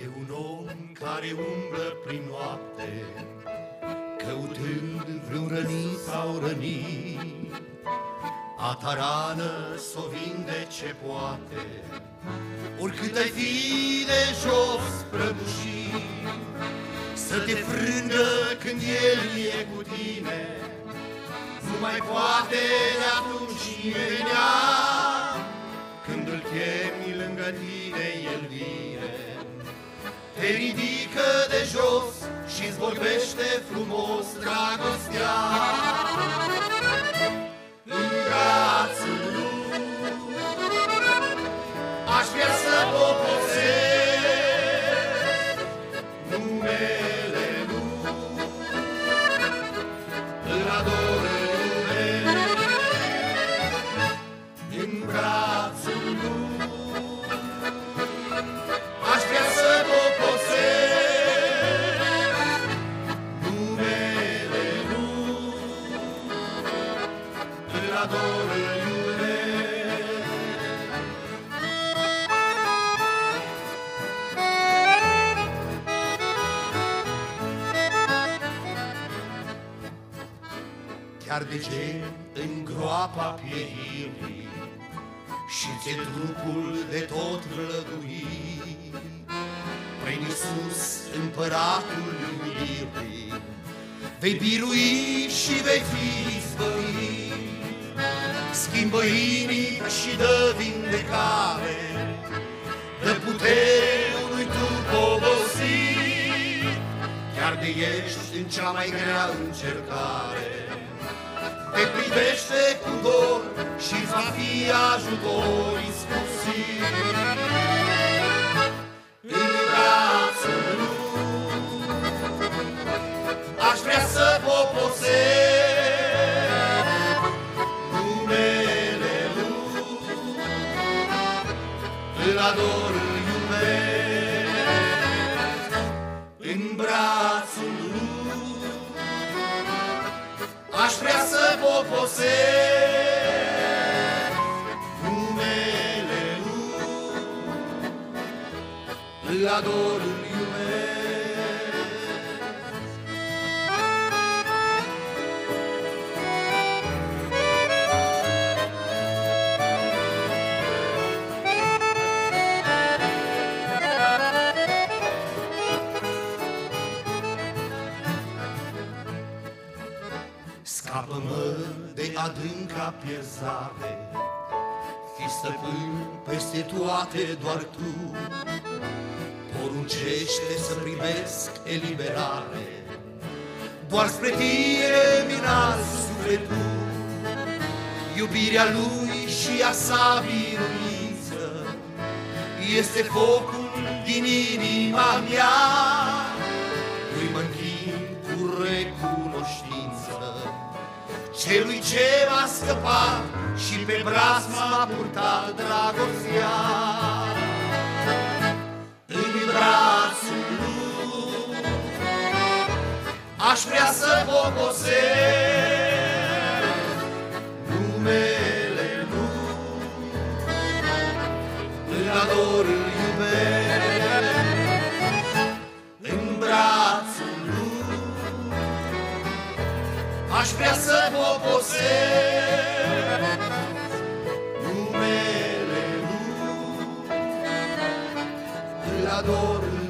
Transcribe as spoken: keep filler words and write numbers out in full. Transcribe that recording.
E un om care umblă prin noapte, căutând vreun rănit sau rănit. A tarană s-o vinde ce poate, oricât ai fi de jos prăbușit. Să te frângă când el e cu tine, nu mai poate de atunci venea. Când îl chemi lângă tine, el vine, te ridică de jos și-ți vorbește frumos dragostea. În brațul lui aș vrea să popozesc numele lui, îl ador, îl iubesc. În brațul lui aș vrea să popozesc numele lui, îl ador, îl iubesc. Chiar de ce în groapa pieirii și ți-e trupul de tot vlăguit, prin Iisus, împăratul iubirii, vei birui și vei fi izbăvit. Schimbă inimi și dă vindecare, dă putere unui trup obosit. Chiar de ești în cea mai grea încercare, te privește cu dor și-ți va fi ajutor iscusit. În brațul lui aș vrea să popozesc numele lui, îl ador, îl iubesc. În brațul lui aș vrea să popozesc numele lui, îl ador, îl iubesc. Scapă-mă de adânca pierzare, fi stăpân peste toate doar tu. Poruncește să primesc eliberare, doar spre tine mi-n-ar sufletul. Iubirea lui și a sa biruință este focul din inima mea. Lui mă închin cu recunoștință, celui ce m-a scăpat și pe braț m-a purtat dragostea. În brațul lui aș vrea să popozesc numele lui, îl ador, îl iubesc. În brațul lui aș vrea să popozesc numele lui, îl ador, îl